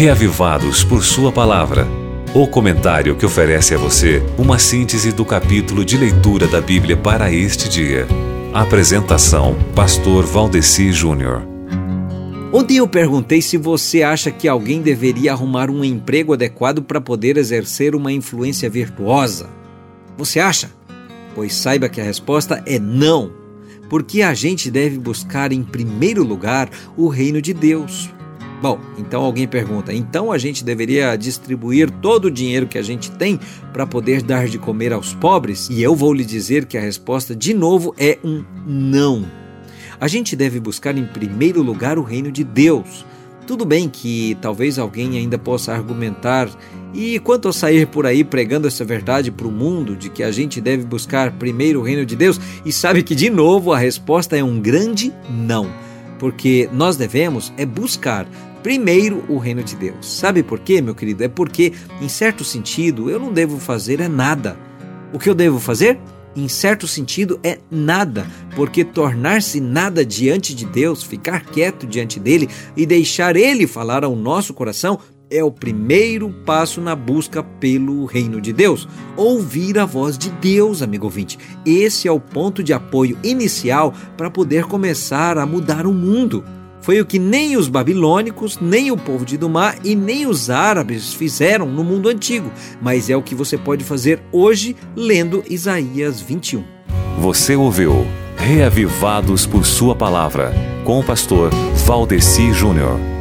Reavivados por Sua Palavra. O comentário que oferece a você uma síntese do capítulo de leitura da Bíblia para este dia. Apresentação: Pastor Valdeci Júnior. Ontem eu perguntei se você acha que alguém deveria arrumar um emprego adequado para poder exercer uma influência virtuosa. Você acha? Pois saiba que a resposta é não, porque a gente deve buscar em primeiro lugar o reino de Deus. Bom, então alguém pergunta, então a gente deveria distribuir todo o dinheiro que a gente tem para poder dar de comer aos pobres? E eu vou lhe dizer que a resposta de novo é um não. A gente deve buscar em primeiro lugar o reino de Deus. Tudo bem que talvez alguém ainda possa argumentar, e quanto a sair por aí pregando essa verdade para o mundo, de que a gente deve buscar primeiro o reino de Deus, e sabe que de novo a resposta é um grande não, porque nós devemos buscar primeiro o reino de Deus. Sabe por quê, meu querido? É porque, em certo sentido, eu não devo fazer nada. O que eu devo fazer? Em certo sentido, é nada, porque tornar-se nada diante de Deus, ficar quieto diante dele e deixar ele falar ao nosso coração é o primeiro passo na busca pelo reino de Deus. Ouvir a voz de Deus, amigo ouvinte. Esse é o ponto de apoio inicial para poder começar a mudar o mundo. Foi o que nem os babilônicos, nem o povo de Dumá e nem os árabes fizeram no mundo antigo, mas é o que você pode fazer hoje lendo Isaías 21. Você ouviu Reavivados por Sua Palavra, com o pastor Valdeci Júnior.